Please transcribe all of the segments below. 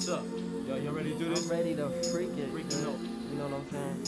What's up? Y'all ready to do this? I'm ready to freak it. Freaking out. You know what I'm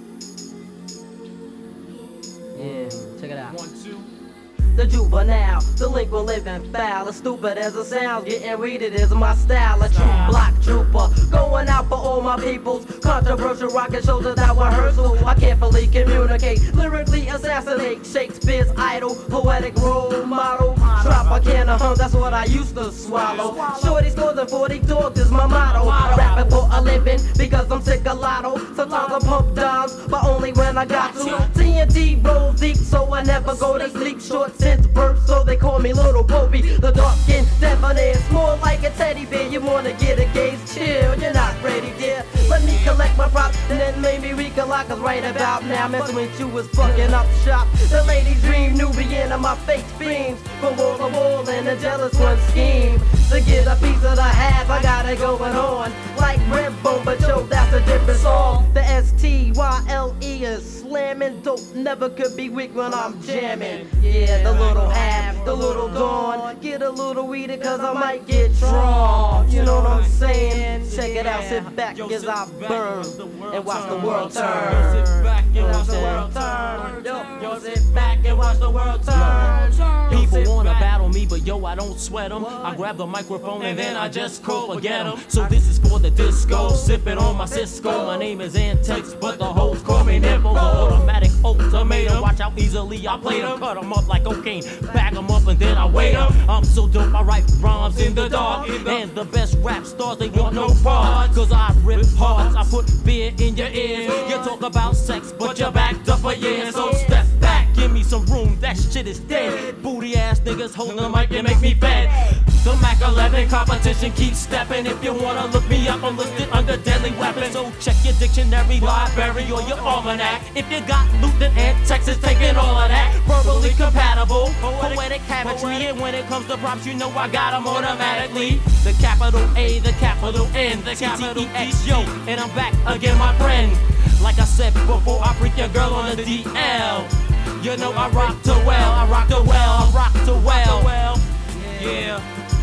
saying? Yeah, check it out. 1, 2. The juvenile, delinquent, living foul, as stupid as it sounds, getting weeded is my style. A true block trooper, going out for all my peoples. Controversial rocket shows without rehearsal. I carefully communicate, lyrically assassinate Shakespeare's idol, poetic role model. Drop a can of that's what I used to swallow. Shorty scores and 40 dogs is my motto. Rapping for a living because I'm sick of lotto. Sometimes I pump dimes, but only when I got to. TNT rolls deep, so I never go to sleep. Short since birth, so they call me Little Bobby. The dark-skinned debonair, more like a teddy bear. You wanna get a gaze? Chill, you're not ready, dear. Let me collect my props and then maybe recollect. Cause right about now, messing with you is fucking up shop. The ladies dream, Nubian of my face beams. From wall to wall and the jealous one scheme. To get a piece of the half, I got it going on. Like Redbone, but yo, that's a different song. The S-T-Y-L-E is slamming. Dope never could be weak when I'm jamming. Yeah, the little half, the little dawn. Get a little weeded cause I might get drawn. You know what I'm saying? Check it out, sit back as I burn and watch the world turn. Sit back and watch the world turn. turn. Yo, sit back and watch the world turn. People wanna battle me, but yo, I don't sweat them. I grab the microphone and then I just cold forget them. So this is for the disco, sipping on my Cisco. My name is Antex, but the hoes call me Nipple. The automatic ultimatum, watch how easily I play them. Cut them up like cocaine, bag them up and then I weigh them. I'm so dope, I write rhymes in the dark. And the best rap stars, they want no parts. Cause I rip hearts, I put beer in your ears. You talk about sex, but you're backed up a year. So step back, give me some room, that shit is dead. Booty ass niggas holding the mic and make me fed. The Mac 11 competition keeps stepping. If you wanna look me up, I'm listed under deadly weapons. So check your dictionary, library, or your almanac. If you got loot, then Antex is taking all of that. Verbally compatible, poetic habitry. And when it comes to props, you know I got them automatically. The capital A, the capital N, the capital X, yo. And I'm back again, my friend. Like I said before, I freak your girl on the DL. You know I rock the well, I rock the well, I rock the well. Yeah.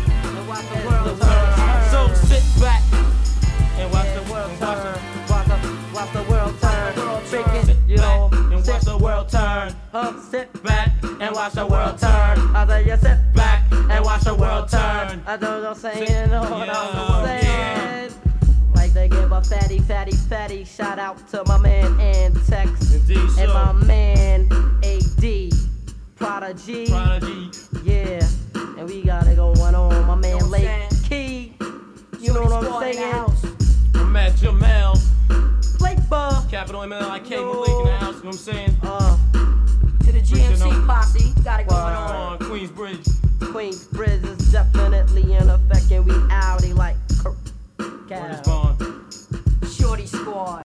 So sit back and watch the world turn. Watch the world turn. Sit back and watch the world turn. Sit Back and watch the world turn. I say you sit Back and watch the world turn. I know what I'm saying, you know what I'm saying. Like they give a fatty shout out to my man Antex Indeed, and so. my man AD Prodigy. Yeah, and we got it going on. My man Lake Key, you know what I'm saying. I'm Matt Jamel, Lake Bar. capital M-L-I-K, Malik in the house, you know what I'm saying? To the GMC posse, got it going Come on. on, Queensbridge. Queensbridge is definitely in effect, and we outy like Word is bond. Shorty squad.